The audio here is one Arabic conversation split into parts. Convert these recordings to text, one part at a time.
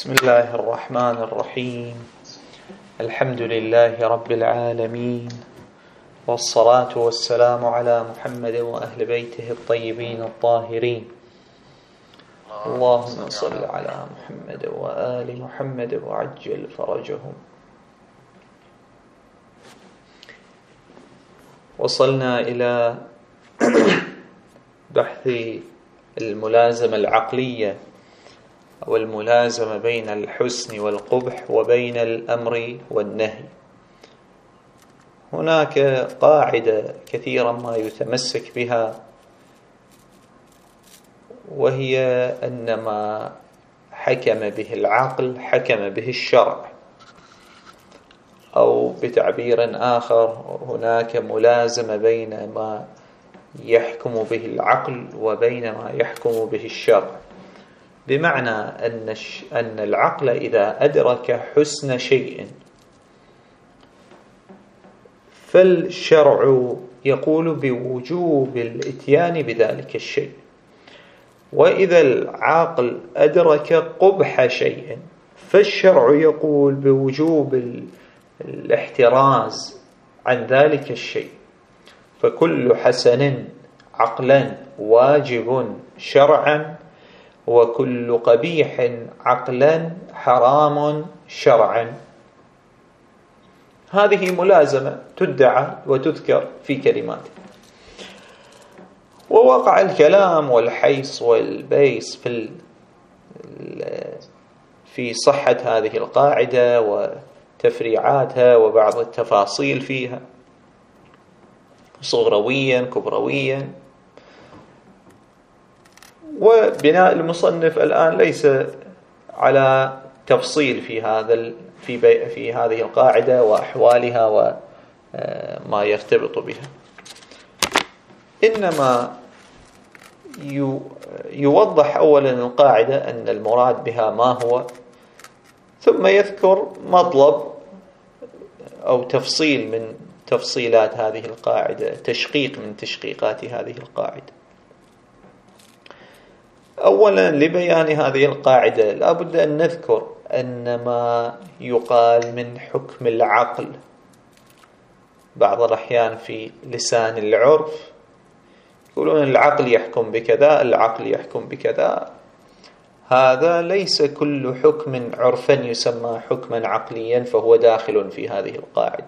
بسم الله الرحمن الرحيم. الحمد لله رب العالمين، والصلاة والسلام على محمد وأهل بيته الطيبين الطاهرين. اللهم صل على محمد وآل محمد وعجل فرجهم. وصلنا إلى بحث الملازمة العقلية أو الملازمة بين الحسن والقبح وبين الأمر والنهي. هناك قاعدة كثيرا ما يتمسك بها، وهي أن ما حكم به العقل حكم به الشرع، أو بتعبير آخر هناك ملازمة بين ما يحكم به العقل وبين ما يحكم به الشرع، بمعنى أن العقل إذا أدرك حسن شيء فالشرع يقول بوجوب الإتيان بذلك الشيء، وإذا العقل أدرك قبح شيء فالشرع يقول بوجوب الاحتراز عن ذلك الشيء. فكل حسن عقلا واجب شرعا، وكل قبيح عقلا حرام شرعا. هذه ملازمة تدعى وتذكر في كلمات. ووقع الكلام والحيص والبيص في صحة هذه القاعدة وتفريعاتها وبعض التفاصيل فيها صغرويا كبرويا. وبناء المصنف الآن ليس على تفصيل في هذه القاعدة وأحوالها وما يرتبط بها، إنما يوضح أولا القاعدة أن المراد بها ما هو، ثم يذكر مطلب أو تفصيل من تفصيلات هذه القاعدة، تشقيق من تشقيقات هذه القاعدة. أولا لبيان هذه القاعدة لابد أن نذكر أن ما يقال من حكم العقل بعض الأحيان في لسان العرف يقولون العقل يحكم بكذا، العقل يحكم بكذا. هذا ليس كل حكم عرفا يسمى حكما عقليا فهو داخل في هذه القاعدة.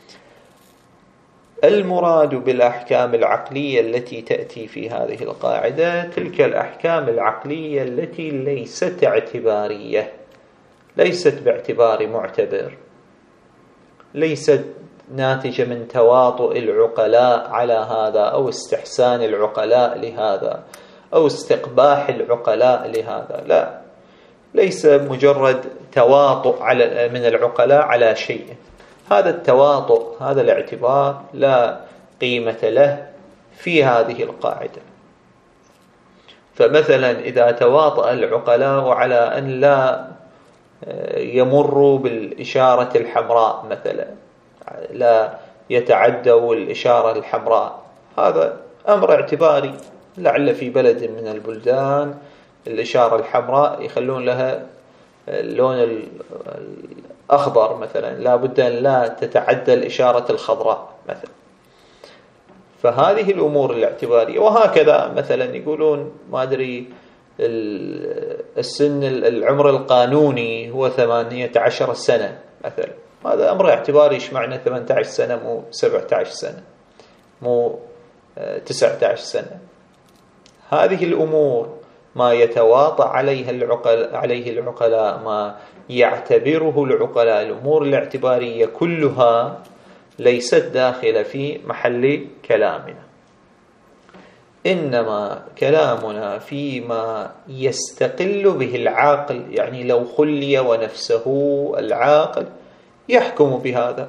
المراد بالأحكام العقلية التي تأتي في هذه القاعدة تلك الأحكام العقلية التي ليست اعتبارية، ليست باعتبار معتبر، ليست ناتجة من تواطؤ العقلاء على هذا أو استحسان العقلاء لهذا أو استقباح العقلاء لهذا، لا، ليس مجرد تواطؤ من العقلاء على شيء. هذا التواطؤ، هذا الاعتبار لا قيمة له في هذه القاعدة. فمثلا إذا تواطأ العقلاء على أن لا يمروا بالإشارة الحمراء مثلا، لا يتعدوا الإشارة الحمراء، هذا أمر اعتباري. لعل في بلد من البلدان الإشارة الحمراء يخلون لها اللون الأخضر مثلا، لا بد أن لا تتعدى الإشارة الخضراء مثلا. فهذه الأمور الاعتبارية. وهكذا مثلا يقولون ما أدري السن العمر القانوني هو 18 سنة مثلا، هذا أمر اعتباري. إيش معنى 18 سنة مو 17 سنة مو 19 سنة؟ هذه الأمور ما يتواطأ عليه العقلاء، ما يعتبره العقلاء، الأمور الاعتبارية كلها ليست داخلة في محل كلامنا، إنما كلامنا فيما يستقل به العاقل. يعني لو خلي ونفسه العاقل يحكم بهذا.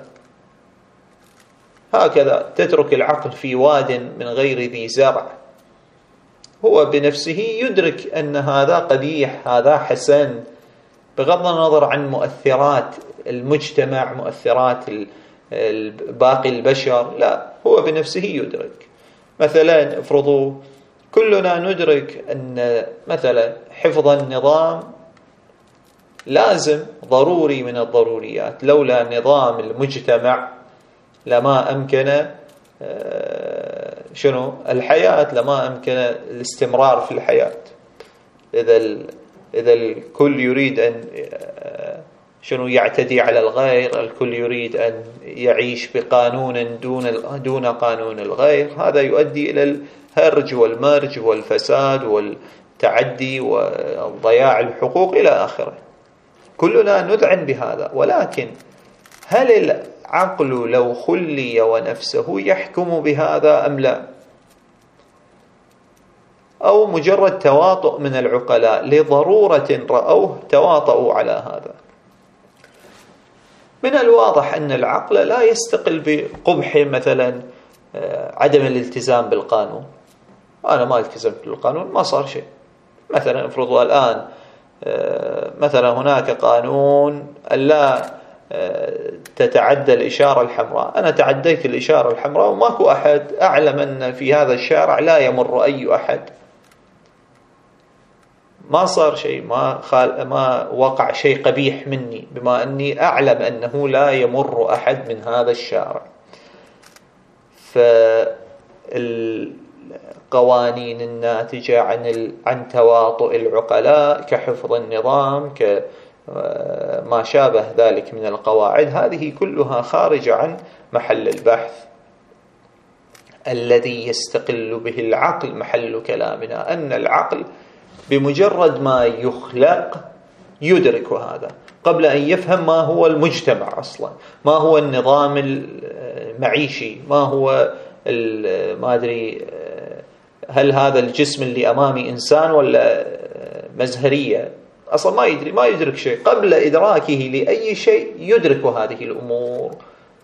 هكذا تترك العقل في واد من غير ذي زرع، هو بنفسه يدرك أن هذا قبيح هذا حسن، بغض النظر عن مؤثرات المجتمع، مؤثرات باقي البشر، لا، هو بنفسه يدرك. مثلا افرضوا كلنا ندرك أن مثلا حفظ النظام لازم ضروري من الضروريات. لولا نظام المجتمع لما أمكن الحياة، لما أمكن الاستمرار في الحياة. إذا الكل يريد أن يعتدي على الغير، الكل يريد أن يعيش بقانون دون قانون الغير، هذا يؤدي إلى الهرج والمرج والفساد والتعدي وضياع الحقوق إلى آخره. كلنا نذعن بهذا، ولكن هل العقل لو خلي ونفسه يحكم بهذا أم لا؟ أو مجرد تواطؤ من العقلاء لضرورة رأوه تواطؤوا على هذا؟ من الواضح أن العقل لا يستقل بقبح مثلا عدم الالتزام بالقانون. أنا ما التزمت بالقانون ما صار شيء. مثلا افرض الآن مثلا هناك قانون ألا تتعدى الإشارة الحمراء، أنا تعديت الإشارة الحمراء وماكو أحد أعلم أن في هذا الشارع لا يمر أي أحد، ما صار شيء، ما وقع شيء قبيح مني بما أني أعلم أنه لا يمر أحد من هذا الشارع. فالقوانين الناتجة عن تواطؤ العقلاء كحفظ النظام كما شابه ذلك من القواعد، هذه كلها خارجة عن محل البحث. الذي يستقل به العقل محل كلامنا أن العقل بمجرد ما يخلق يدرك هذا قبل أن يفهم ما هو المجتمع أصلا، ما هو النظام المعيشي، ما هو ما أدري هل هذا الجسم اللي أمامي إنسان ولا مزهرية، أصلا ما يدري، ما يدرك شيء. قبل إدراكه لأي شيء يدرك هذه الأمور.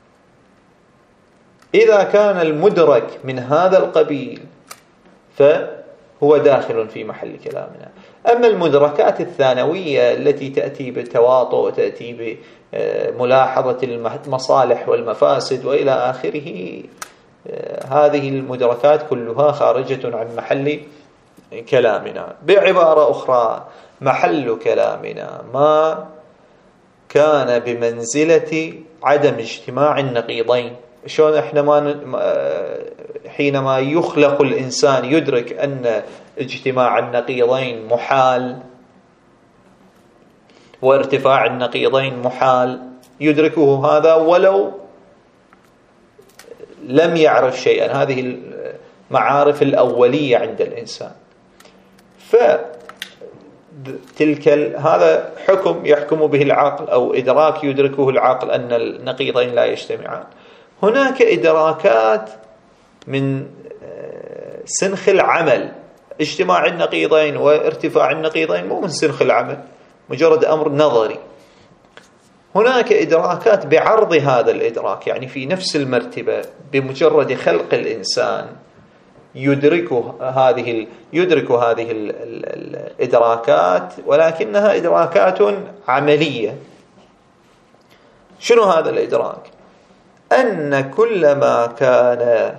إذا كان المدرك من هذا القبيل فهو داخل في محل كلامنا. أما المدركات الثانوية التي تأتي بالتواطؤ، تأتي بملاحظة المصالح والمفاسد وإلى آخره، هذه المدركات كلها خارجة عن محل كلامنا. بعبارة أخرى، محل كلامنا ما كان بمنزلة عدم اجتماع النقيضين. شلون احنا حينما يخلق الإنسان يدرك أن اجتماع النقيضين محال وارتفاع النقيضين محال، يدركه هذا ولو لم يعرف شيئا. هذه المعارف الأولية عند الإنسان. هذا حكم يحكم به العقل أو إدراك يدركه العقل أن النقيضين لا يجتمعان. هناك إدراكات من سنخ العمل، اجتماع النقيضين وارتفاع النقيضين مو من سنخ العمل، مجرد أمر نظري. هناك إدراكات بعرض هذا الإدراك، يعني في نفس المرتبة، بمجرد خلق الإنسان يدرك هذه الإدراكات، ولكنها إدراكات عملية. شنو هذا الإدراك؟ أن كل ما كان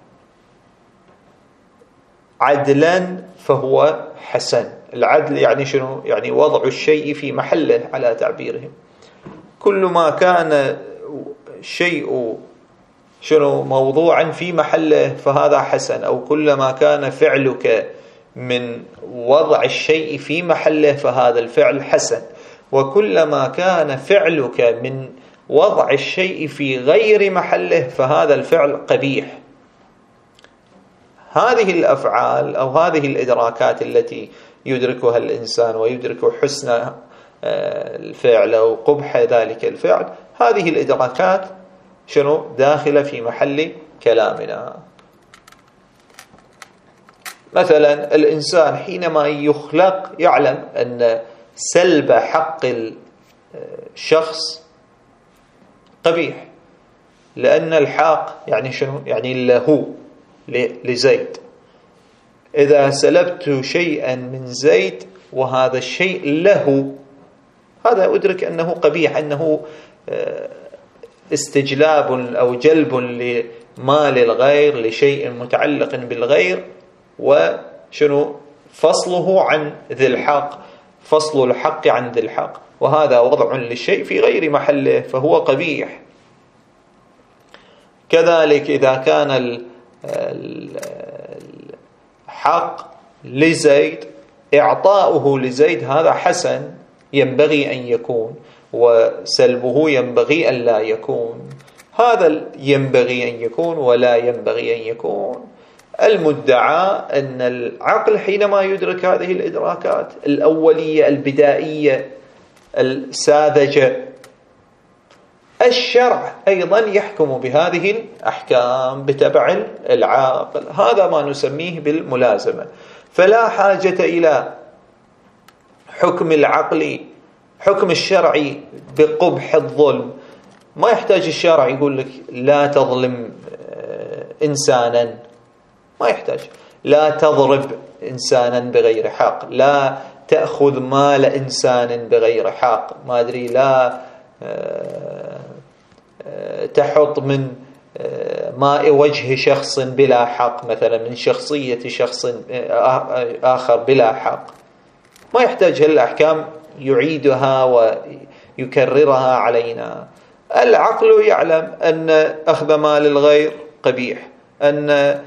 عدلا فهو حسن. العدل يعني شنو؟ يعني وضع الشيء في محله على تعبيرهم. كل ما كان شيء موضوعا في محله فهذا حسن، أو كل ما كان فعلك من وضع الشيء في محله فهذا الفعل حسن، وكل ما كان فعلك من وضع الشيء في غير محله فهذا الفعل قبيح. هذه الأفعال أو هذه الإدراكات التي يدركها الإنسان ويدرك حسن الفعل أو قبح ذلك الفعل، هذه الإدراكات داخلة في محل كلامنا. مثلا الإنسان حينما يخلق يعلم أن سلب حق الشخص قبيح، لأن الحاق يعني يعني له لزيد. إذا سلبت شيئا من زيد وهذا الشيء له، هذا أدرك أنه قبيح، أنه استجلاب أو جلب لمال الغير، لشيء متعلق بالغير، فصله عن ذي الحق. فصل الحق عن ذي الحق، وهذا وضع للشيء في غير محله فهو قبيح. كذلك إذا كان الحق لزيد، إعطاؤه لزيد هذا حسن ينبغي أن يكون، وسلبه ينبغي أن لا يكون. هذا ينبغي أن يكون ولا ينبغي أن يكون. المدعى أن العقل حينما يدرك هذه الإدراكات الأولية البدائية الساذجة، الشرع أيضا يحكم بهذه الأحكام بتبع العاقل. هذا ما نسميه بالملازمة. فلا حاجة إلى حكم العقل، حكم الشرعي بقبح الظلم. ما يحتاج الشرع يقول لك لا تظلم إنسانا، ما يحتاج. لا تضرب إنسانا بغير حق، لا تأخذ مال إنسان بغير حق، ما أدري، لا تحط من ماء وجه شخص بلا حق، مثلا من شخصية شخص آخر بلا حق. ما يحتاج هالأحكام يعيدها ويكررها علينا. العقل يعلم أن أخذ مال الغير قبيح، أن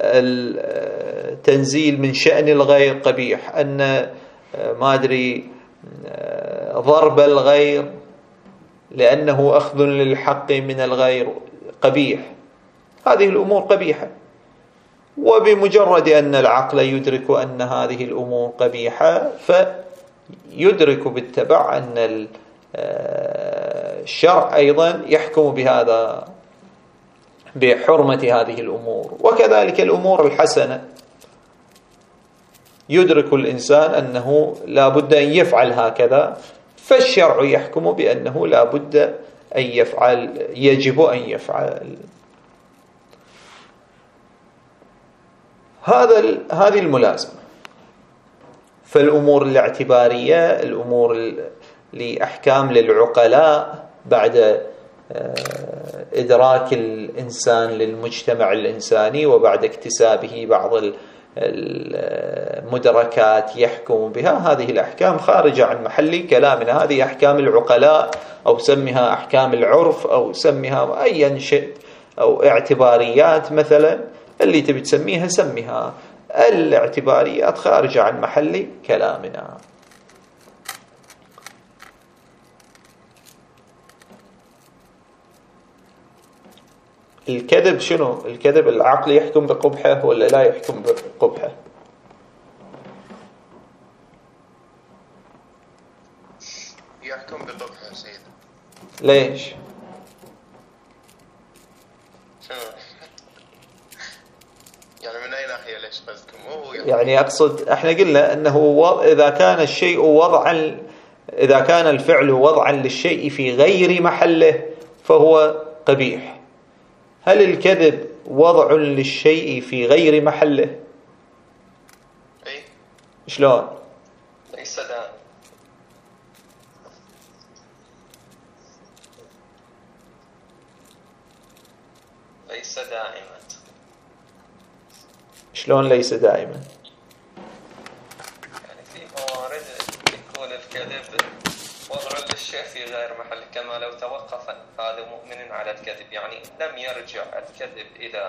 التنزيل من شأن الغير قبيح، أن ما أدري ضرب الغير لأنه أخذ للحق من الغير قبيح. هذه الأمور قبيحة. وبمجرد أن العقل يدرك أن هذه الأمور قبيحة، فيدرك بالتبع أن الشرع أيضا يحكم بهذا، بحرمة هذه الأمور. وكذلك الأمور الحسنة، يدرك الإنسان أنه لا بد أن يفعل هكذا، فالشرع يحكم بأنه لا بد أن يفعل، يجب أن يفعل. هذه الملازمة. فالأمور الاعتبارية، الأمور لأحكام للعقلاء بعد إدراك الإنسان للمجتمع الإنساني وبعد اكتسابه بعض المدركات يحكم بها، هذه الأحكام خارجة عن محل كلامنا. هذه أحكام العقلاء، أو سمها أحكام العرف، أو سمها أي شيء، أو اعتباريات مثلا، اللي تبي تسميها سميها. الاعتباريات خارجة عن محل كلامنا. الكذب شنو؟ الكذب العقل يحكم بقبحه ولا لا يحكم بقبحه؟ يحكم بقبحه سيد. ليش؟ شنو؟ يعني من أي ناحية ليش قصدكم؟ يعني أقصد احنا قلنا أنه إذا كان الشيء وضعا، إذا كان الفعل وضعا للشيء في غير محله فهو قبيح. هل الكذب وضع للشيء في غير محله؟ أي. شلون؟ ليس دائما. ليس دائما. شلون ليس دائما؟ يعني في موارد يكون الكذب وضع للشيء في غير محله، كما لو توقف هذا مؤمن على الكذب، يعني لم يرجع الكذب إلى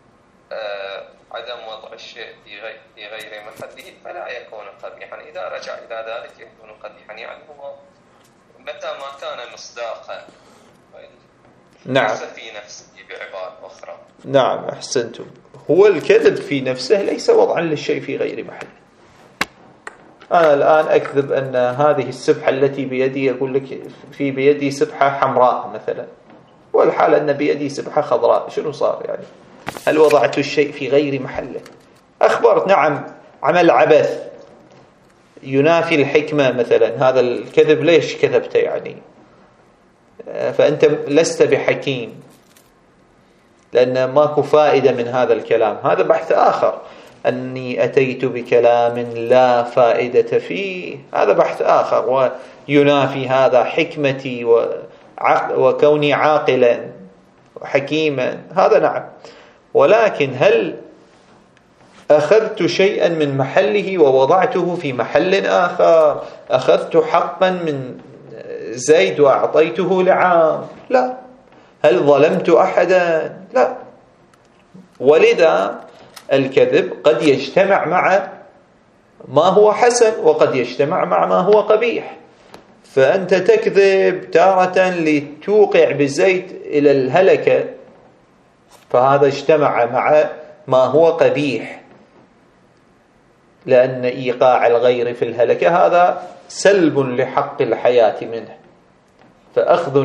عدم وضع الشيء في غير محله فلا يكون قبيحا. إذا رجع إلى ذلك يكون قبيحا. يعني هو متى ما كان مصداقا، نعم، ليس في نفسه بعبارة أخرى. نعم، أحسنتم. هو الكذب في نفسه ليس وضعا للشيء في غير محله. أنا الآن أكذب أن هذه السبحة التي بيدي، أقول لك في بيدي سبحة حمراء مثلا، والحال أن بيدي سبحة خضراء، شنو صار يعني؟ هل وضعت الشيء في غير محله؟ أخبرت نعم عمل عبث ينافي الحكمة مثلا، هذا الكذب ليش كذبت يعني؟ فأنت لست بحكيم، لأن ماكو فائدة من هذا الكلام. هذا بحث آخر. أني أتيت بكلام لا فائدة فيه، هذا بحث آخر وينافي هذا حكمتي وكوني عاقلا وحكيما، هذا نعم. ولكن هل أخذت شيئا من محله ووضعته في محل آخر، أخذت حقا من زيد وأعطيته لعام، لا. هل ظلمت أحدا؟ لا. ولذا الكذب قد يجتمع مع ما هو حسن وقد يجتمع مع ما هو قبيح. فأنت تكذب تارة لتوقع بزيد إلى الهلكة، فهذا اجتمع مع ما هو قبيح، لأن إيقاع الغير في الهلكة هذا سلب لحق الحياة منه، فأخذ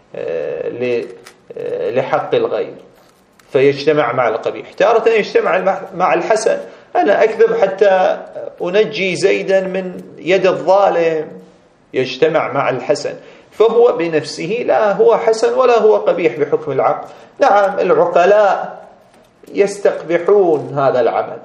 لحق الغير، فيجتمع مع القبيح. تارة يجتمع مع الحسن، أنا أكذب حتى أنجي زيدا من يد الظالم، يجتمع مع الحسن. فهو بنفسه لا هو حسن ولا هو قبيح بحكم العقل. نعم العقلاء يستقبحون هذا العمل،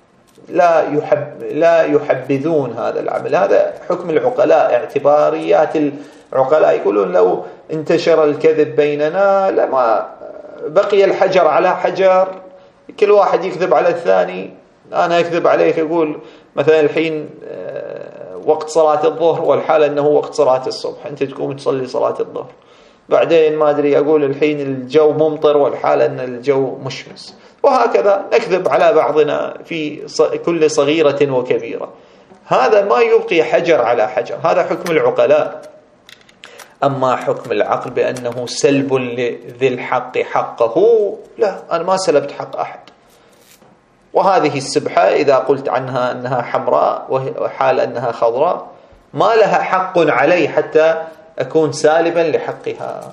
لا يحبذون هذا العمل، هذا حكم العقلاء، اعتباريات العقلاء. يقولون لو انتشر الكذب بيننا لما بقي الحجر على حجر، كل واحد يكذب على الثاني. أنا أكذب عليك أقول مثلا الحين وقت صلاة الظهر والحال أنه وقت صلاة الصبح، أنت تقوم تصلي صلاة الظهر، بعدين ما أدري أقول الحين الجو ممطر والحال أن الجو مشمس، وهكذا نكذب على بعضنا في كل صغيرة وكبيرة. هذا ما يبقي حجر على حجر، هذا حكم العقلاء. أما حكم العقل بأنه سلب لذي الحق حقه، لا، أنا ما سلبت حق أحد. وهذه السبحة إذا قلت عنها أنها حمراء وحال أنها خضراء ما لها حق علي حتى أكون سالبا لحقها.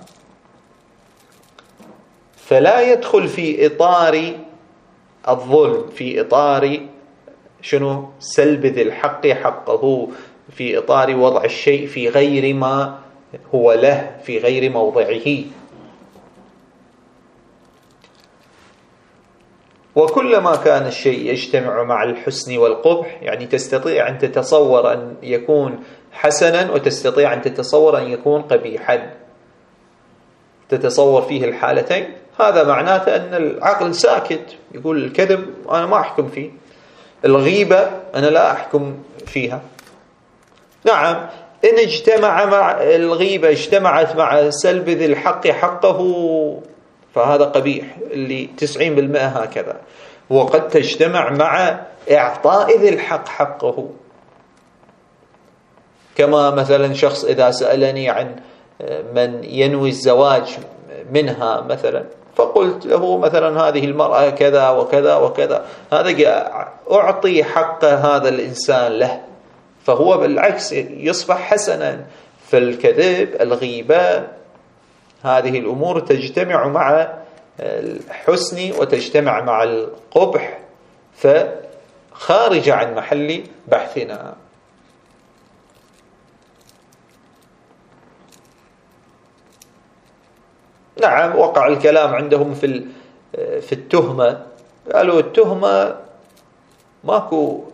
فلا يدخل في إطار الظلم، في إطار شنو؟ سلب ذي الحق حقه، في إطار وضع الشيء في غير ما هو له، في غير موضعه. وكلما كان الشيء يجتمع مع الحسن والقبح، يعني تستطيع أن تتصور أن يكون حسنا وتستطيع أن تتصور أن يكون قبيحا، تتصور فيه الحالتين، هذا معناته أن العقل ساكت، يقول الكذب أنا ما أحكم فيه، الغيبة أنا لا أحكم فيها. نعم إن اجتمع مع الغيبة اجتمعت مع سلب ذي الحق حقه فهذا قبيح، اللي 90% هكذا. وقد تجتمع مع إعطاء ذي الحق حقه، كما مثلا شخص إذا سألني عن من ينوي الزواج منها مثلا، فقلت له مثلا هذه المرأة كذا وكذا وكذا، هذا أعطي حق هذا الإنسان له، فهو بالعكس يصبح حسنا. فالكذب الغيبة هذه الأمور تجتمع مع الحسن وتجتمع مع القبح، فخارج عن محل بحثنا. نعم وقع الكلام عندهم في التهمة، قالوا التهمة ماكو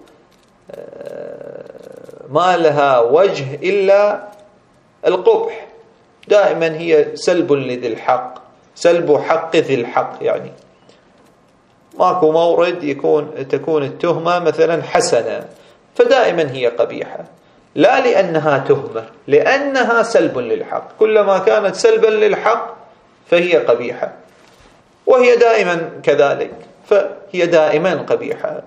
ما لها وجه إلا القبح، دائما هي سلب لذي الحق، سلب حق ذي الحق، يعني ماكو مورد تكون التهمة مثلا حسنة، فدائما هي قبيحة، لا لأنها تهمة، لأنها سلب للحق. كلما كانت سلبا للحق فهي قبيحة، وهي دائما كذلك، فهي دائما قبيحة.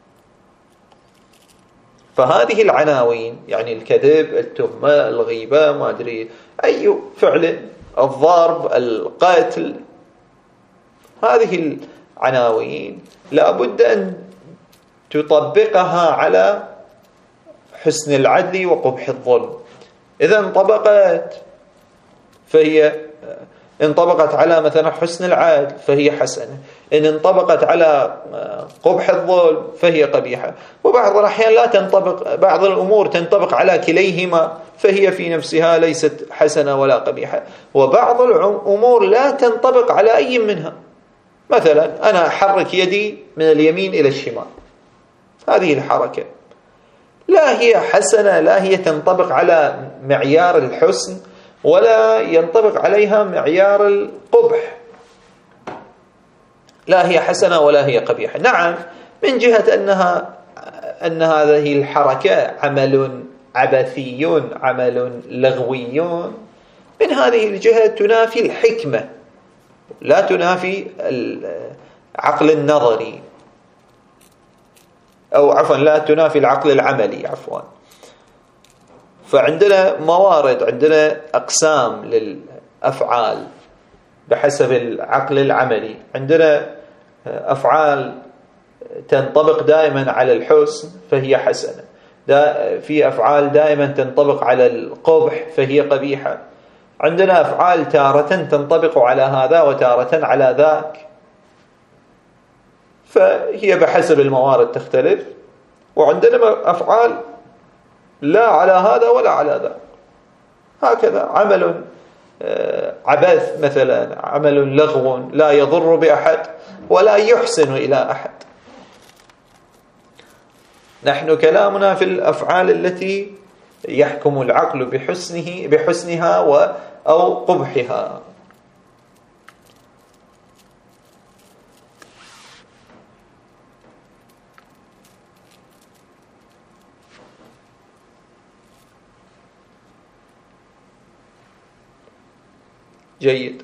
فهذه العناوين، يعني الكذب، التهمة، الغيبة، ما أدري أي فعل، الضرب، القتل، هذه العناوين لا بد أن تطبقها على حسن العدل وقبح الظلم. إذا انطبقت فهي انطبقت على مثلا حسن العدل فهي حسنة، إن انطبقت على قبح الظلم فهي قبيحة. وبعض الأحيان لا تنطبق، بعض الأمور تنطبق على كليهما فهي في نفسها ليست حسنة ولا قبيحة، وبعض الأمور لا تنطبق على أي منها. مثلا أنا أحرك يدي من اليمين إلى الشمال، هذه الحركة لا هي حسنة، لا هي تنطبق على معيار الحسن، ولا ينطبق عليها معيار القبح، لا هي حسنة ولا هي قبيحة. نعم من جهة أن هذه الحركة عمل عبثي، عمل لغوي، من هذه الجهة تنافي الحكمة، لا تنافي العقل النظري، أو عفوا لا تنافي العقل العملي عفوا. فعندنا موارد، عندنا أقسام للأفعال بحسب العقل العملي. عندنا أفعال تنطبق دائما على الحسن فهي حسنة، في أفعال دائما تنطبق على القبح فهي قبيحة. عندنا أفعال تارة تنطبق على هذا وتارة على ذاك، فهي بحسب الموارد تختلف. وعندنا أفعال لا على هذا ولا على ذاك، هكذا عمل عبث مثلا، عمل لغو لا يضر بأحد ولا يحسن إلى أحد. نحن كلامنا في الأفعال التي يحكم العقل بحسنها أو قبحها. جيد.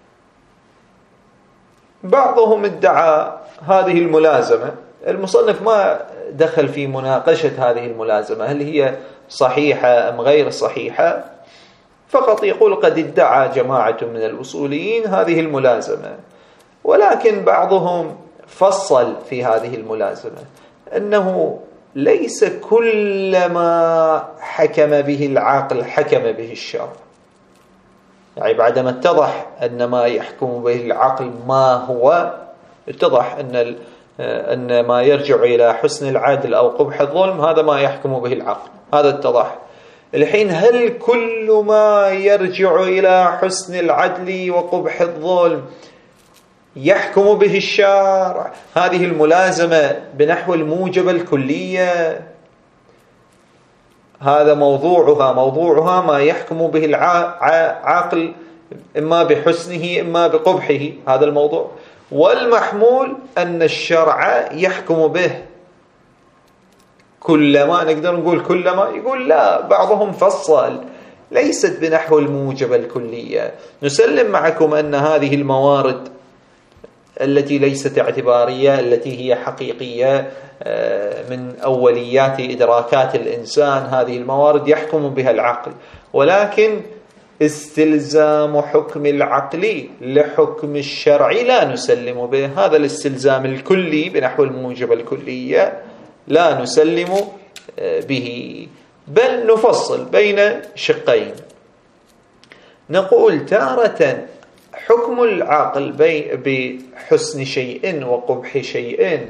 بعضهم ادعى هذه الملازمة، المصنف ما دخل في مناقشة هذه الملازمة هل هي صحيحة أم غير صحيحة، فقط يقول قد ادعى جماعة من الأصوليين هذه الملازمة. ولكن بعضهم فصل في هذه الملازمة أنه ليس كل ما حكم به العقل حكم به الشرع. يعني بعدما اتضح أن ما يحكم به العقل ما هو، اتضح أن ما يرجع إلى حسن العدل أو قبح الظلم هذا ما يحكم به العقل، هذا اتضح. الحين هل كل ما يرجع إلى حسن العدل وقبح الظلم يحكم به الشارع؟ هذه الملازمة بنحو الموجبة الكلية، هذا موضوعها ما يحكم به العقل إما بحسنه إما بقبحه، هذا الموضوع. والمحمول أن الشرع يحكم به كلما، نقدر نقول كلما، يقول لا، بعضهم فصل ليست بنحو الموجبة الكلية. نسلم معكم أن هذه الموارد التي ليست اعتبارية، التي هي حقيقية من أوليات إدراكات الإنسان، هذه الموارد يحكم بها العقل، ولكن استلزام حكم العقل لحكم الشرع لا نسلم به. هذا الاستلزام الكلي بنحو الموجبة الكلية لا نسلم به، بل نفصل بين شقين. نقول تارة حكم العقل بحسن شيء وقبح شيء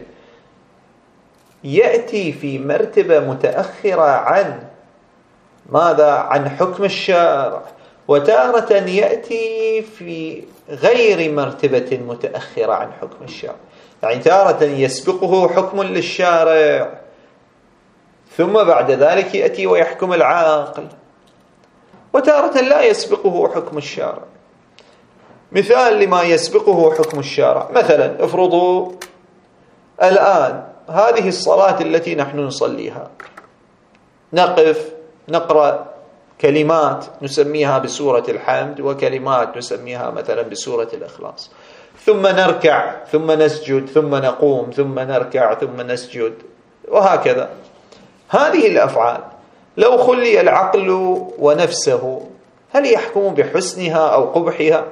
يأتي في مرتبة متأخرة عن ماذا؟ عن حكم الشارع، وتارة يأتي في غير مرتبة متأخرة عن حكم الشارع. يعني تارة يسبقه حكم للشارع ثم بعد ذلك يأتي ويحكم العاقل، وتارة لا يسبقه حكم الشارع. مثال لما يسبقه حكم الشارع، مثلا افرضوا الآن هذه الصلاة التي نحن نصليها، نقف نقرأ كلمات نسميها بسورة الحمد، وكلمات نسميها مثلا بسورة الإخلاص، ثم نركع ثم نسجد ثم نقوم ثم نركع ثم نسجد، وهكذا. هذه الأفعال لو خلي العقل ونفسه هل يحكم بحسنها أو قبحها؟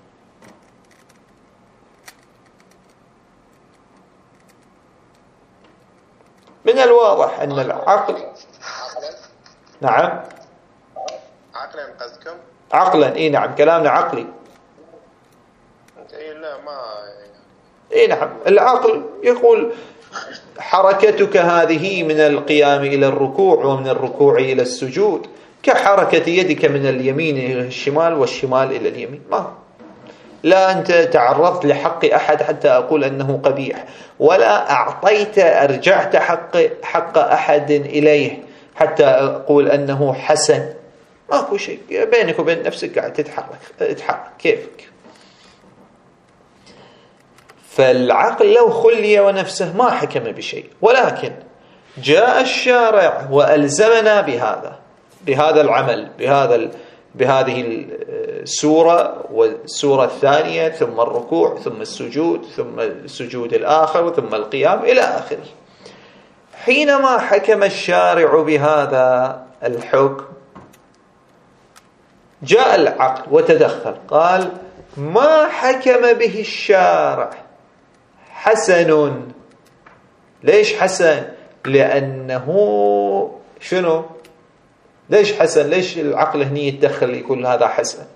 من الواضح أن العقل، نعم عقلا قصدكم؟ عقلا، اي نعم، كلامنا عقلي. لا ما اي نعم، العقل يقول حركتك هذه من القيام إلى الركوع ومن الركوع إلى السجود كحركة يدك من اليمين إلى الشمال والشمال إلى اليمين. ما لا أنت تعرضت لحق أحد حتى أقول أنه قبيح، ولا أعطيت أرجعت حق أحد إليه حتى أقول أنه حسن. ماكو شيء، بينك وبين نفسك قاعد تتحرك كيفك. فالعقل لو خلي ونفسه ما حكم بشيء، ولكن جاء الشارع وألزمنا بهذا العمل، بهذه السورة والسورة الثانية، ثم الركوع، ثم السجود، ثم السجود الآخر، ثم القيام إلى آخره. حينما حكم الشارع بهذا الحكم جاء العقل وتدخل، قال ما حكم به الشارع حسن. ليش حسن؟ لأنه شنو؟ ليش حسن؟ ليش العقل هني يتدخل يقول هذا حسن؟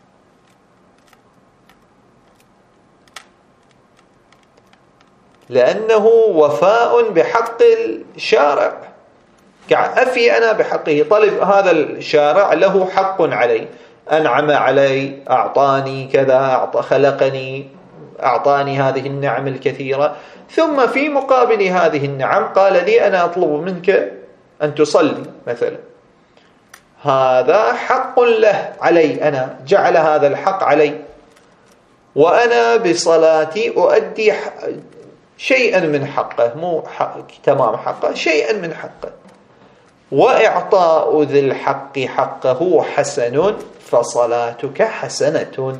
لأنه وفاء بحق الشارع، أفي أنا بحقه. طلب هذا الشارع له حق علي، أنعم علي، أعطاني كذا، خلقني، أعطاني هذه النعم الكثيرة، ثم في مقابل هذه النعم قال لي أنا أطلب منك أن تصلي مثلا. هذا حق له علي، أنا جعل هذا الحق علي، وأنا بصلاتي أؤدي شيئا من حقه، مو تمام حقه، شيئا من حقه. وإعطاء ذي الحق حقه حسن، فصلاتك حسنة.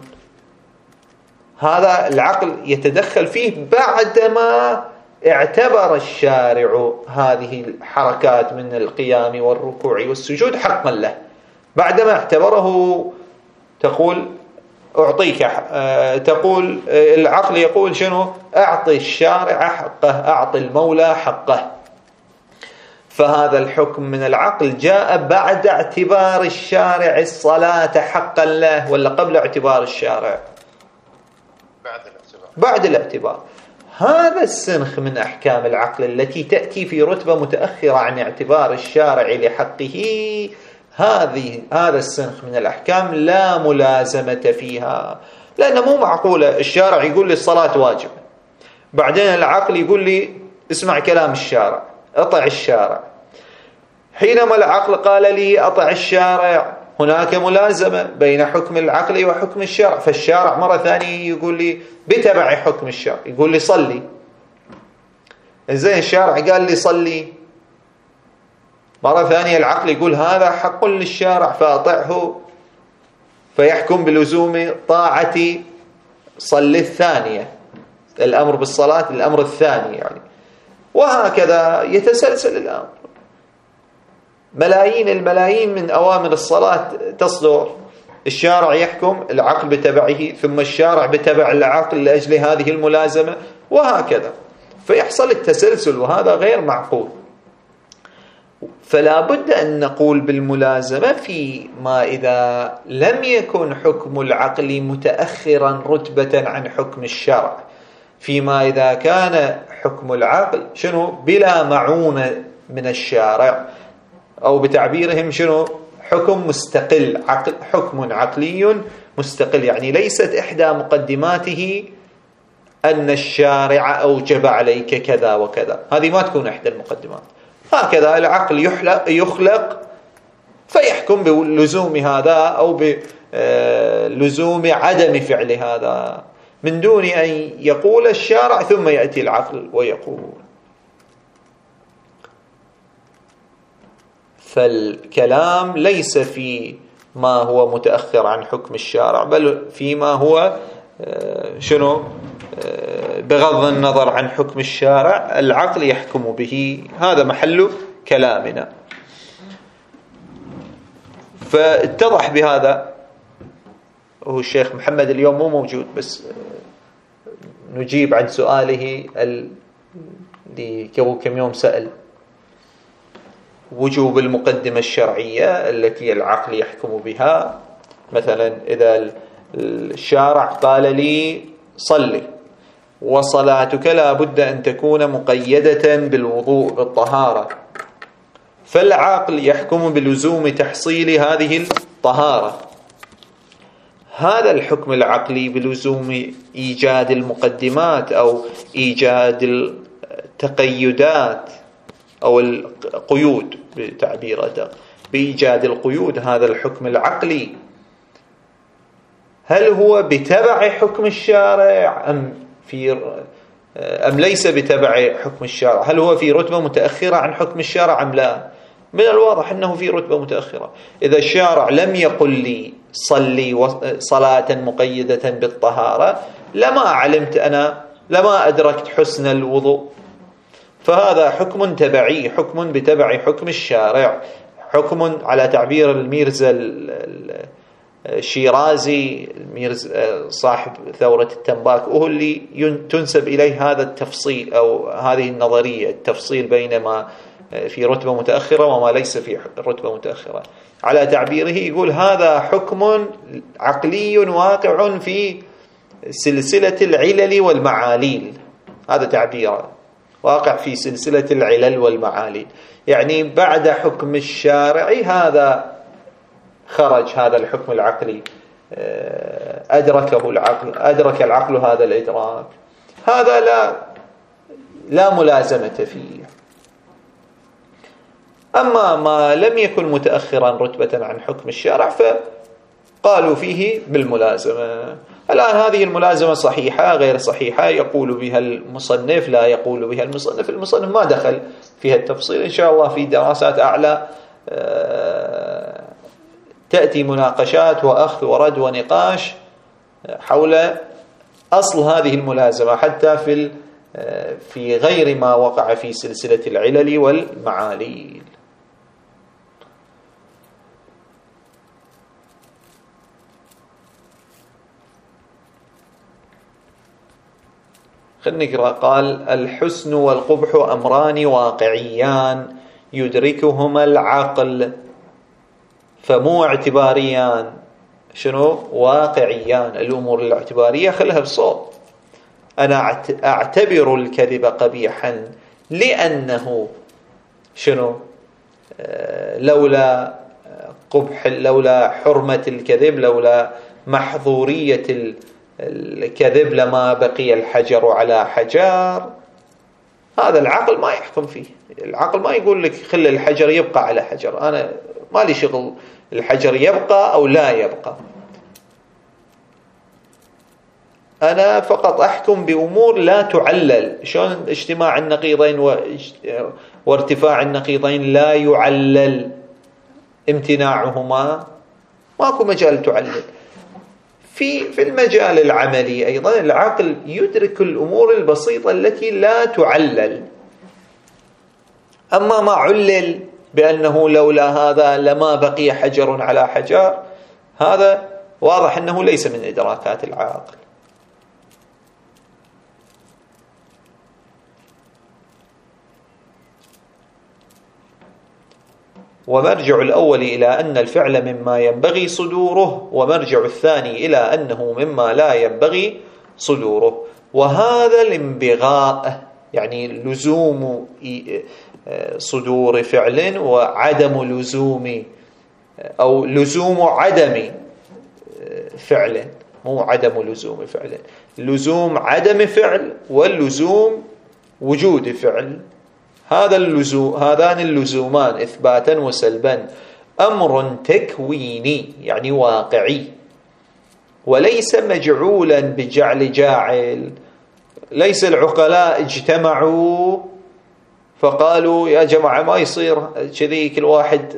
هذا العقل يتدخل فيه بعدما اعتبر الشارع هذه الحركات من القيام والركوع والسجود حقا له. بعدما اعتبره تقول أعطيك، تقول العقل يقول شنو؟ أعطي الشارع حقه، أعطي المولى حقه. فهذا الحكم من العقل جاء بعد اعتبار الشارع الصلاة حقا له، ولا قبل اعتبار الشارع؟ بعد الاعتبار. هذا السنخ من أحكام العقل التي تأتي في رتبة متأخرة عن اعتبار الشارع لحقه، هذا السنخ من الأحكام لا ملازمة فيها. لأنه مو معقولة الشارع يقول لي الصلاة واجب، بعدين العقل يقول لي اسمع كلام الشارع، أطع الشارع. حينما العقل قال لي أطع الشارع، هناك ملازمة بين حكم العقل وحكم الشرع. فالشارع مرة ثانية يقول لي بتبع حكم الشرع، يقول لي صلي. إزاي الشارع قال لي صلي، مرة ثانية العقل يقول هذا حق للشارع فأطعه، فيحكم بلزوم طاعتي صلي الثانية، الأمر بالصلاة الأمر الثاني يعني. وهكذا يتسلسل الأمر. ملايين الملايين من أوامر الصلاة تصدر، الشارع يحكم، العقل بتبعه، ثم الشارع بتبع العقل لأجل هذه الملازمة، وهكذا فيحصل التسلسل، وهذا غير معقول. فلا بد أن نقول بالملازمة فيما إذا لم يكن حكم العقل متأخرا رتبة عن حكم الشرع، فيما إذا كان حكم العقل شنو بلا معونة من الشارع، أو بتعبيرهم شنو حكم مستقل، حكم عقلي مستقل، يعني ليست إحدى مقدماته أن الشارع أوجب عليك كذا وكذا، هذه ما تكون إحدى المقدمات. هكذا العقل يخلق فيحكم بلزوم هذا أو بلزوم عدم فعل هذا، من دون أن يقول الشارع ثم يأتي العقل ويقول. فالكلام ليس في ما هو متأخر عن حكم الشارع، بل فيما هو شنو بغض النظر عن حكم الشارع العقل يحكم به. هذا محل كلامنا. فاتضح بهذا. هو الشيخ محمد اليوم مو موجود، بس نجيب عن سؤاله اللي قبل كم يوم سأل وجوب المقدمة الشرعية التي العقل يحكم بها. مثلا إذا الشارع قال لي صلي، وصلاتك لا بد أن تكون مقيدة بالوضوء بالطهارة، فالعقل يحكم بلزوم تحصيل هذه الطهارة. هذا الحكم العقلي بلزوم إيجاد المقدمات أو إيجاد التقيدات أو القيود بتعبير أدق، بإيجاد القيود، هذا الحكم العقلي هل هو بتبع حكم الشارع أم أم ليس بتبع حكم الشارع؟ هل هو في رتبة متأخرة عن حكم الشارع أم لا؟ من الواضح أنه في رتبة متأخرة. إذا الشارع لم يقل لي صلي صلاة مقيدة بالطهارة لما علمت أنا، لما أدركت حسن الوضوء. فهذا حكم تبعي، حكم بتبع حكم الشارع، حكم على تعبير الميرزا الشيرازي، الميرزا صاحب ثورة التنباك، وهو اللي تنسب إليه هذا التفصيل أو هذه النظرية، التفصيل بين ما في رتبة متأخرة وما ليس في رتبة متأخرة. على تعبيره يقول هذا حكم عقلي واقع في سلسلة العلل والمعاليل. هذا تعبيره، واقع في سلسلة العلل والمعاليل، يعني بعد حكم الشارع هذا خرج هذا الحكم العقلي، أدركه العقل، أدرك العقل هذا الإدراك. هذا لا ملازمة فيه. أما ما لم يكن متأخرا رتبة عن حكم الشارع فقالوا فيه بالملازمة. الآن هذه الملازمة صحيحة غير صحيحة، يقول بها المصنف لا يقول بها المصنف. المصنف ما دخل فيها التفصيل. إن شاء الله في دراسات أعلى تأتي مناقشات وأخذ ورد ونقاش حول أصل هذه الملازمة، حتى في غير ما وقع في سلسلة العلل والمعاليل. خلينا نقرأ. قال الحسن والقبح أمران واقعيان يدركهما العقل، فمو اعتباريان. شنو؟ واقعيان. الأمور الاعتبارية خلها بصوت. أنا أعتبر الكذب قبيحا لأنه شنو؟ لولا قبح، لولا حرمة الكذب، لولا محظورية الكذب لما بقي الحجر على حجار. هذا العقل ما يحكم فيه. العقل ما يقول لك خلي الحجر يبقى على حجر، أنا ما لي شغل الحجر يبقى أو لا يبقى. أنا فقط أحكم بأمور لا تعلل. شلون اجتماع النقيضين وارتفاع النقيضين لا يعلل امتناعهما، ماكو مجال تعلل. في المجال العملي أيضا العقل يدرك الأمور البسيطة التي لا تعلل. أما ما علل بأنه لولا هذا لما بقي حجر على حجر، هذا واضح أنه ليس من إدراكات العقل. ومرجع الأول إلى أن الفعل مما ينبغي صدوره، ومرجع الثاني إلى أنه مما لا ينبغي صدوره. وهذا الانبغاء يعني لزوم صدور فعل وعدم لزوم، أو لزوم عدم فعل، مو عدم لزوم فعل، لزوم عدم فعل واللزوم وجود فعل. هذا اللزوم، هذان اللزومان إثباتا وسلبا أمر تكويني يعني واقعي، وليس مجعولا بجعل جاعل. ليس العقلاء اجتمعوا فقالوا يا جماعة ما يصير كذي كل واحد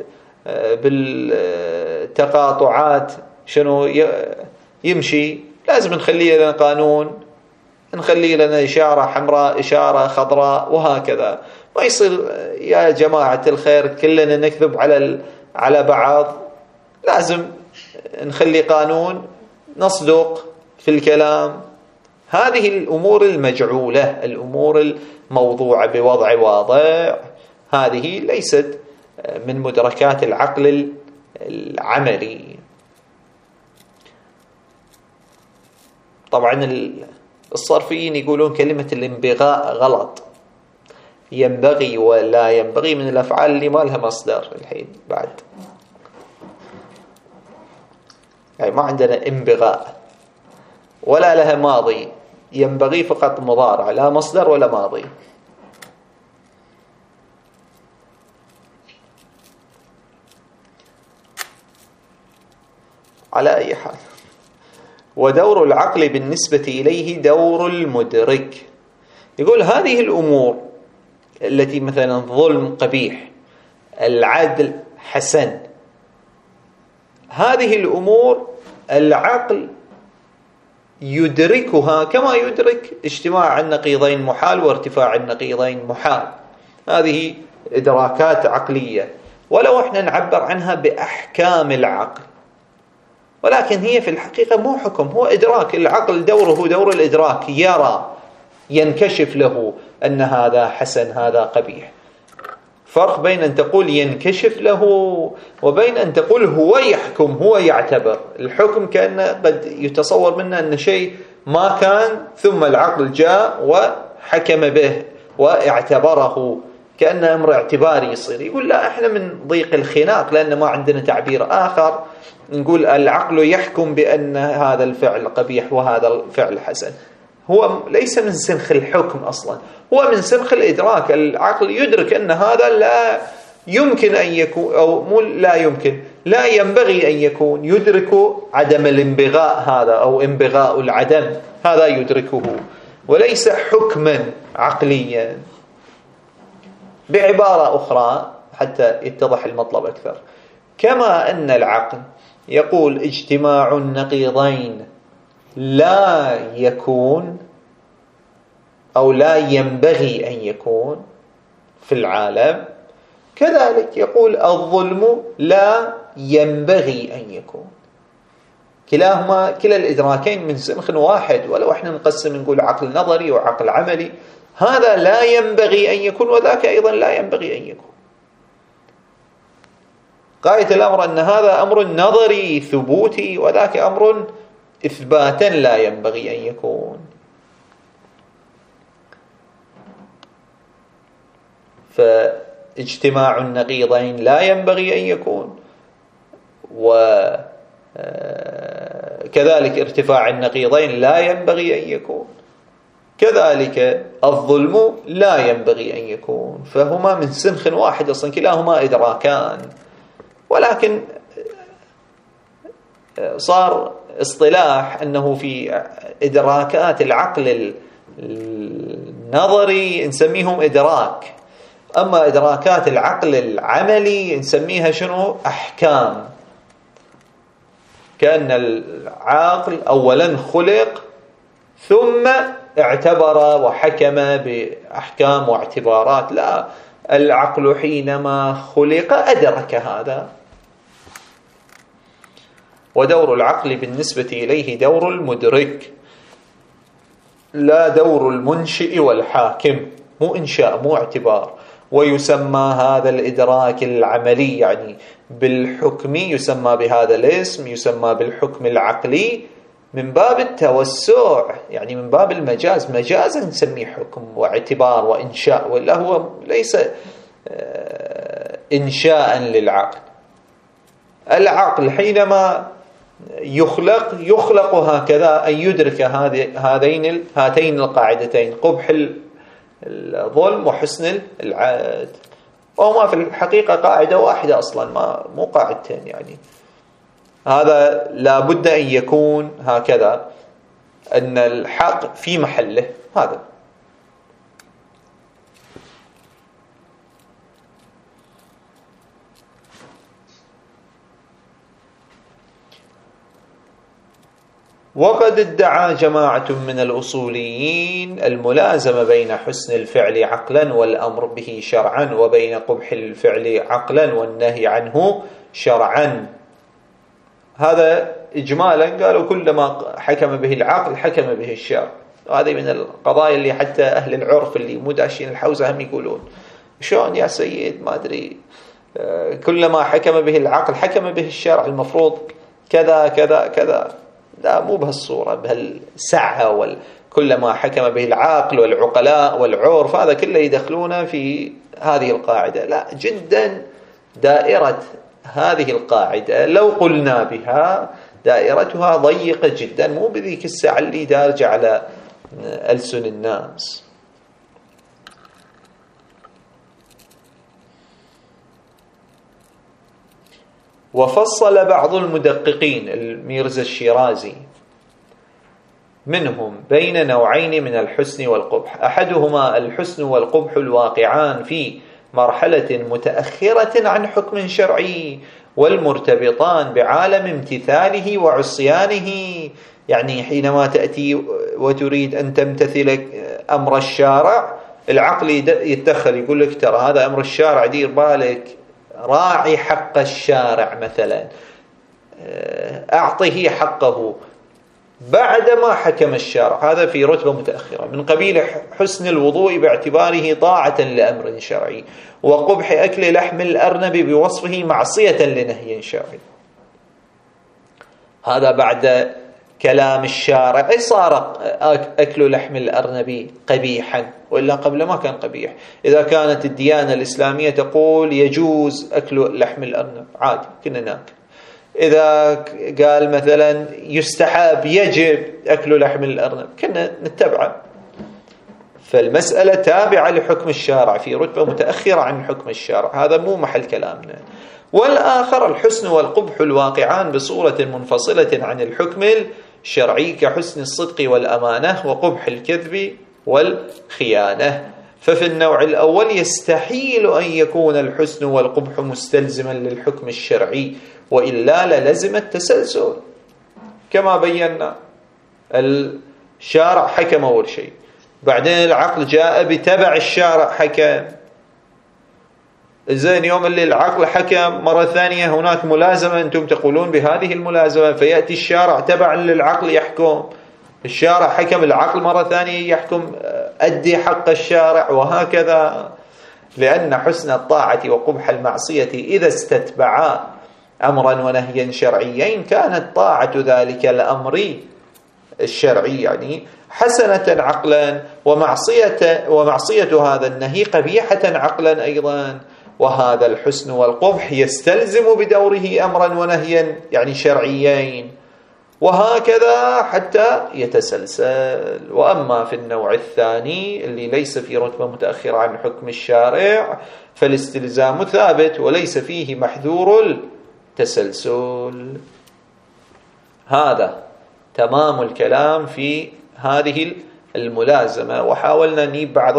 بالتقاطعات شنو يمشي، لازم نخلي لنا قانون، نخلي لنا إشارة حمراء إشارة خضراء وهكذا. ما يصير يا جماعة الخير كلنا نكذب على بعض، لازم نخلي قانون نصدق في الكلام. هذه الأمور المجعولة، الأمور الموضوعة بوضع واضح، هذه ليست من مدركات العقل العملي. طبعا الصرفيين يقولون كلمة الانبغاء غلط، ينبغي ولا ينبغي من الأفعال اللي ما لها مصدر الحين بعد، يعني ما عندنا انبغاء ولا لها ماضي، ينبغي فقط مضارع، لا مصدر ولا ماضي. على أي حال، ودور العقل بالنسبة إليه دور المدرك. يقول هذه الأمور التي مثلا ظلم قبيح، العدل حسن، هذه الأمور العقل يدركها كما يدرك اجتماع النقيضين محال وارتفاع النقيضين محال. هذه إدراكات عقلية، ولو احنا نعبر عنها بأحكام العقل، ولكن هي في الحقيقة مو حكم، هو إدراك. العقل دوره دور الإدراك، يرى، ينكشف له أن هذا حسن هذا قبيح. فرق بين أن تقول ينكشف له وبين أن تقول هو يحكم، هو يعتبر. الحكم كأنه قد يتصور منه أن شيء ما كان ثم العقل جاء وحكم به واعتبره، كأن أمر اعتباري يصير. يقول لا، احنا من ضيق الخناق لأن ما عندنا تعبير آخر نقول العقل يحكم بأن هذا الفعل قبيح وهذا الفعل حسن. هو ليس من سنخ الحكم أصلا، هو من سنخ الإدراك. العقل يدرك أن هذا لا يمكن أن يكون، أو مو لا يمكن، لا ينبغي أن يكون. يدرك عدم الانبغاء هذا، أو انبغاء العدم هذا يدركه، وليس حكما عقليا. بعبارة أخرى حتى يتضح المطلب أكثر، كما أن العقل يقول اجتماع النقيضين لا يكون أو لا ينبغي أن يكون في العالم، كذلك يقول الظلم لا ينبغي أن يكون. كلاهما، كلا الإدراكين من سنخ واحد، ولو احنا نقسم نقول عقل نظري وعقل عملي، هذا لا ينبغي أن يكون وذاك أيضا لا ينبغي أن يكون. غاية الأمر أن هذا أمر نظري ثبوتي وذاك أمر إثباتا لا ينبغي أن يكون. فاجتماع النقيضين لا ينبغي أن يكون، وكذلك ارتفاع النقيضين لا ينبغي أن يكون، كذلك الظلم لا ينبغي أن يكون. فهما من سنخ واحد أصلا، كلاهما إدراكان، ولكن صار اصطلاح أنه في إدراكات العقل النظري نسميهم إدراك، أما إدراكات العقل العملي نسميها شنو؟ أحكام. كأن العقل أولا خلق ثم اعتبر وحكم بأحكام واعتبارات. لا، العقل حينما خلق أدرك هذا. ودور العقل بالنسبة إليه دور المدرك، لا دور المنشئ والحاكم، مو إنشاء مو اعتبار. ويسمى هذا الإدراك العملي يعني بالحكم، يسمى بهذا الاسم، يسمى بالحكم العقلي من باب التوسع، يعني من باب المجاز. مجازا نسميه حكم واعتبار وإنشاء، ولا هو ليس إنشاء للعقل. العقل حينما يخلق هكذا أن يدرك هاتين القاعدتين، قبح الظلم وحسن العدل، وهما في الحقيقة قاعدة واحدة أصلا، مو قاعدتين. يعني هذا لابد أن يكون هكذا، أن الحق في محله. هذا وقد ادعى جماعة من الأصوليين الملازمة بين حسن الفعل عقلا والأمر به شرعا، وبين قبح الفعل عقلا والنهي عنه شرعا. هذا إجمالا قالوا كلما حكم به العقل حكم به الشرع. هذه من القضايا اللي حتى أهل العرف اللي مو داشين الحوزة هم يقولون شلون يا سيد ما أدري، كلما حكم به العقل حكم به الشرع، المفروض كذا كذا كذا. لا، مو بهالصورة بهالسعة، كلما حكم به العقل والعقلاء والعرف هذا كله يدخلونه في هذه القاعدة. لا، جدا دائرة هذه القاعدة لو قلنا بها دائرتها ضيقة جدا، مو بذيك السعة اللي دارجة على ألسن الناس. وفصل بعض المدققين، الميرزا الشيرازي منهم بين نوعين من الحسن والقبح، أحدهما الحسن والقبح الواقعان في مرحلة متأخرة عن حكم شرعي، والمرتبطان بعالم امتثاله وعصيانه. يعني حينما تأتي وتريد أن تمتثل أمر الشارع، العقل يتدخل يقول لك ترى هذا أمر الشارع، دير بالك، راعي حق الشارع مثلا، أعطه حقه بعدما حكم الشارع. هذا في رتبة متأخرة من قبيل حسن الوضوء باعتباره طاعة لأمر شرعي، وقبح أكل لحم الأرنب بوصفه معصية لنهي شرعي. هذا بعد كلام الشارع صار أكل لحم الأرنب قبيحا، وإلا قبل ما كان قبيح. إذا كانت الديانة الإسلامية تقول يجوز أكل لحم الأرنب عادي كنا ناكل، إذا قال مثلا يستحب يجب أكل لحم الأرنب كنا نتبعه. فالمسألة تابعة لحكم الشارع في رتبة متأخرة عن حكم الشارع، هذا مو محل كلامنا. والآخر الحسن والقبح الواقعان بصورة منفصلة عن الحكم الشرعي، كحسن الصدق والأمانة وقبح الكذب والخيانة. ففي النوع الأول يستحيل أن يكون الحسن والقبح مستلزما للحكم الشرعي، وإلا للزم التسلسل كما بينا. الشارع حكم أول شيء، بعدين العقل جاء بتبع الشارع حكم. زين، يوم اللي العقل حكم مرة ثانية هناك ملازمة، أنتم تقولون بهذه الملازمة، فيأتي الشارع تبعا للعقل يحكم. الشارع حكم، العقل مرة ثانية يحكم أدي حق الشارع، وهكذا. لأن حسن الطاعة وقبح المعصية إذا استتبعا أمرا ونهيا شرعيين كانت طاعة ذلك الأمر الشرعي يعني حسنة عقلا، ومعصية هذا النهي قبيحة عقلا أيضا. وهذا الحسن والقبح يستلزم بدوره أمرا ونهيا يعني شرعيين، وهكذا حتى يتسلسل. وأما في النوع الثاني اللي ليس في رتبة متأخرة عن حكم الشارع، فالاستلزام ثابت وليس فيه محذور التسلسل. هذا تمام الكلام في هذه الملازمة، وحاولنا نجيب بعض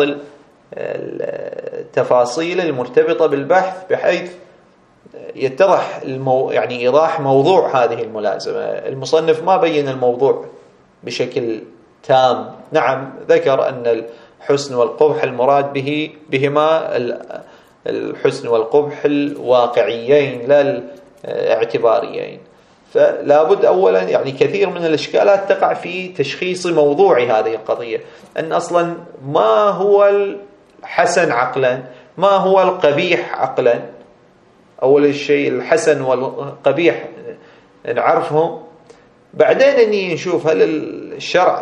التفاصيل المرتبطة بالبحث بحيث يتضح يعني إيضاح موضوع هذه الملازمة. المصنف ما بين الموضوع بشكل تام. نعم، ذكر أن الحسن والقبح المراد بهما الحسن والقبح الواقعيين لا الاعتباريين. فلا بد أولا يعني كثير من الإشكالات تقع في تشخيص موضوع هذه القضية، أن أصلا ما هو الحسن عقلا، ما هو القبيح عقلا. أول شيء الحسن والقبيح نعرفهم، بعدين أني نشوف هل الشرع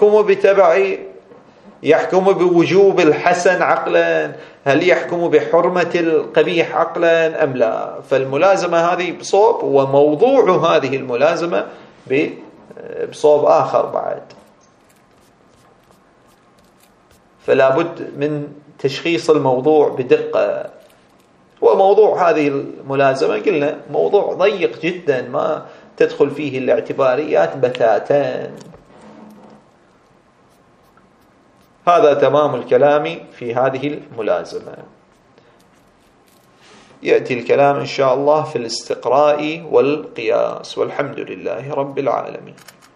يحكم بوجوب الحسن عقلا، هل يحكم بحرمة القبيح عقلا أم لا. فالملازمة هذه بصوب، وموضوع هذه الملازمة بصوب آخر بعد. فلا بد من تشخيص الموضوع بدقة. وموضوع هذه الملازمة قلنا موضوع ضيق جدا ما تدخل فيه الاعتباريات بتاتا. هذا تمام الكلام في هذه الملازمة. يأتي الكلام إن شاء الله في الاستقراء والقياس، والحمد لله رب العالمين.